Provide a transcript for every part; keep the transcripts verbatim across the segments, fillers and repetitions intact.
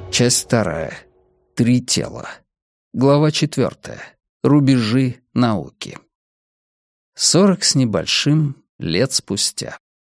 Часть вторая. Три тела. Глава четвертая. Рубежи науки. Сорок с небольшим лет спустя.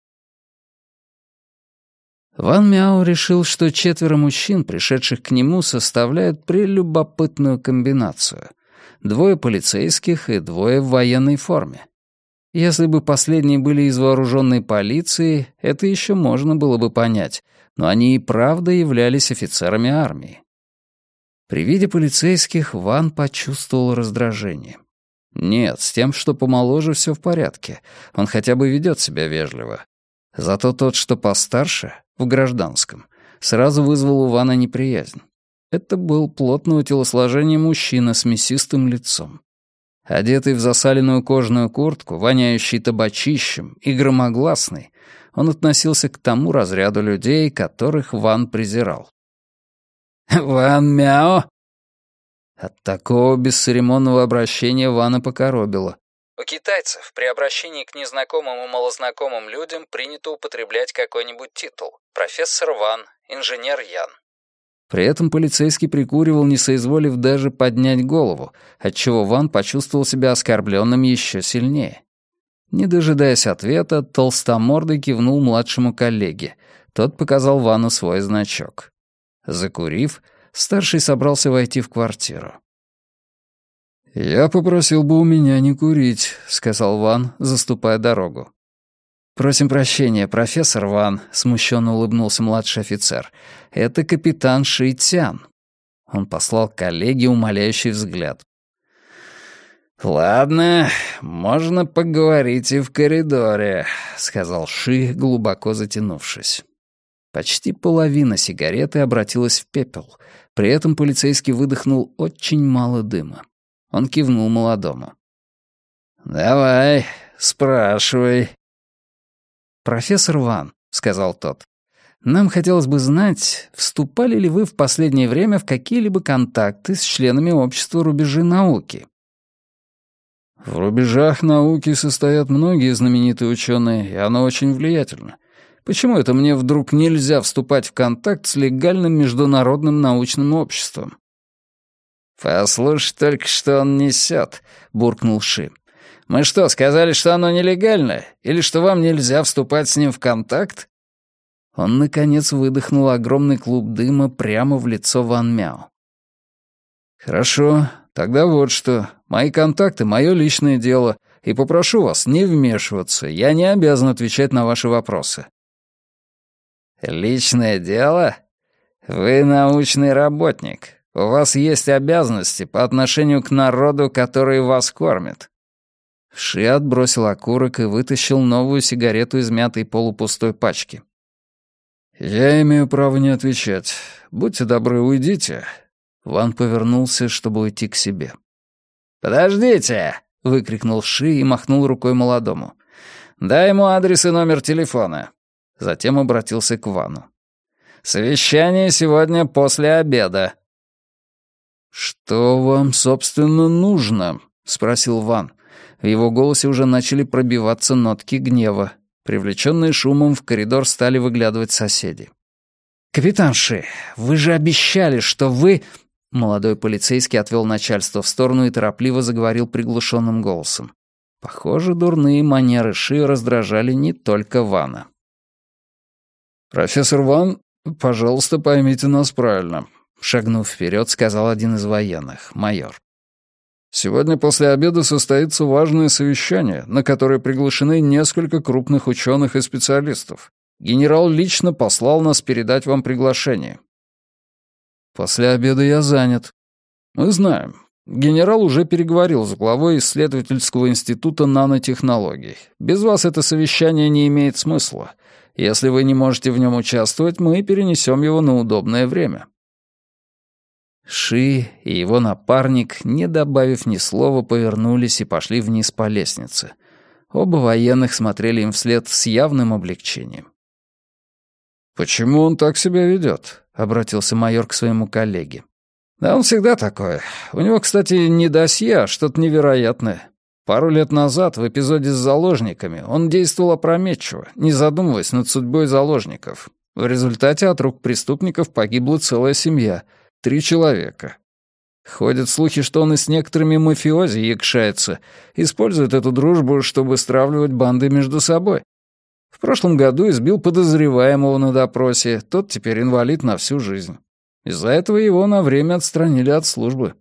Ван Мяо решил, что четверо мужчин, пришедших к нему, составляют прелюбопытную комбинацию. Двое полицейских и двое в военной форме. Если бы последние были из вооруженной полиции, это еще можно было бы понять, но они и правда являлись офицерами армии. При виде полицейских Ван почувствовал раздражение. Нет, с тем, что помоложе, все в порядке. Он хотя бы ведет себя вежливо. Зато тот, что постарше, в гражданском, сразу вызвал у Вана неприязнь. Это был плотного телосложения мужчина с мясистым лицом. Одетый в засаленную кожаную куртку, воняющий табачищем и громогласный, он относился к тому разряду людей, которых Ван презирал. «Ван Мяо!» От такого бесцеремонного обращения Вана покоробило. У китайцев при обращении к незнакомым и малознакомым людям принято употреблять какой-нибудь титул. Профессор Ван, инженер Ян. При этом полицейский прикуривал, не соизволив даже поднять голову, отчего Ван почувствовал себя оскорбленным еще сильнее. Не дожидаясь ответа, толстомордый кивнул младшему коллеге. Тот показал Вану свой значок. Закурив, старший собрался войти в квартиру. «Я попросил бы у меня не курить», — сказал Ван, заступая дорогу. «Просим прощения, профессор Ван», — смущенно улыбнулся младший офицер. «Это капитан Ши Цян». Он послал коллеге умоляющий взгляд. «Ладно, можно поговорить и в коридоре», — сказал Ши, глубоко затянувшись. Почти половина сигареты обратилась в пепел. При этом полицейский выдохнул очень мало дыма. Он кивнул молодому. «Давай, спрашивай». «Профессор Ван», — сказал тот, — «нам хотелось бы знать, вступали ли вы в последнее время в какие-либо контакты с членами общества «Рубежи науки»?» «В рубежах науки состоят многие знаменитые ученые, и оно очень влиятельно. Почему это мне вдруг нельзя вступать в контакт с легальным международным научным обществом?» «Послушай только, что он несет», — буркнул Ши. «Мы что, сказали, что оно нелегально? Или что вам нельзя вступать с ним в контакт?» Он, наконец, выдохнул огромный клуб дыма прямо в лицо Ван Мяо. «Хорошо, тогда вот что. Мои контакты — мое личное дело, и попрошу вас не вмешиваться. Я не обязан отвечать на ваши вопросы». «Личное дело? Вы научный работник. У вас есть обязанности по отношению к народу, который вас кормит». Ши отбросил окурок и вытащил новую сигарету из мятой полупустой пачки. «Я имею право не отвечать. Будьте добры, уйдите». Ван повернулся, чтобы уйти к себе. «Подождите!» — выкрикнул Ши и махнул рукой молодому. «Дай ему адрес и номер телефона». Затем обратился к Вану. «Совещание сегодня после обеда». «Что вам, собственно, нужно?» — спросил Ван. В его голосе уже начали пробиваться нотки гнева. Привлеченные шумом, в коридор стали выглядывать соседи. «Капитан Ши, вы же обещали, что вы...» Молодой полицейский отвел начальство в сторону и торопливо заговорил приглушенным голосом. Похоже, дурные манеры Ши раздражали не только Вана. «Профессор Ван, пожалуйста, поймите нас правильно», — шагнув вперед, сказал один из военных, майор. «Сегодня после обеда состоится важное совещание, на которое приглашены несколько крупных ученых и специалистов. Генерал лично послал нас передать вам приглашение». «После обеда я занят». «Мы знаем. Генерал уже переговорил с главой исследовательского института нанотехнологий. Без вас это совещание не имеет смысла. Если вы не можете в нем участвовать, мы перенесем его на удобное время». Ши и его напарник, не добавив ни слова, повернулись и пошли вниз по лестнице. Оба военных смотрели им вслед с явным облегчением. «Почему он так себя ведет?» — обратился майор к своему коллеге. «Да он всегда такой. У него, кстати, не досье, а что-то невероятное. Пару лет назад в эпизоде с заложниками он действовал опрометчиво, не задумываясь над судьбой заложников. В результате от рук преступников погибла целая семья, три человека. Ходят слухи, что он и с некоторыми мафиози якшается, использует эту дружбу, чтобы стравливать банды между собой. В прошлом году избил подозреваемого на допросе, тот теперь инвалид на всю жизнь. Из-за этого его на время отстранили от службы.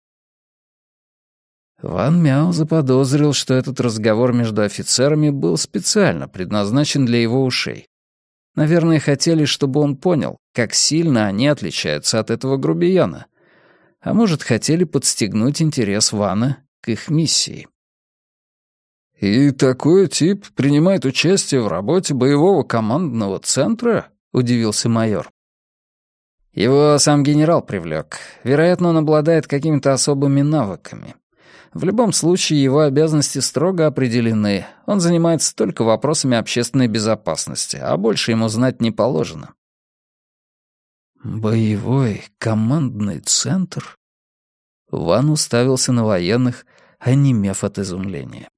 Ван Мяо заподозрил, что этот разговор между офицерами был специально предназначен для его ушей. Наверное, хотели, чтобы он понял, как сильно они отличаются от этого грубияна. А может, хотели подстегнуть интерес Вана к их миссии. «И такой тип принимает участие в работе боевого командного центра?» — удивился майор. «Его сам генерал привлек. Вероятно, он обладает какими-то особыми навыками. В любом случае, его обязанности строго определены. Он занимается только вопросами общественной безопасности, а больше ему знать не положено». «Боевой командный центр?» Ван уставился на военных, онемев от изумления.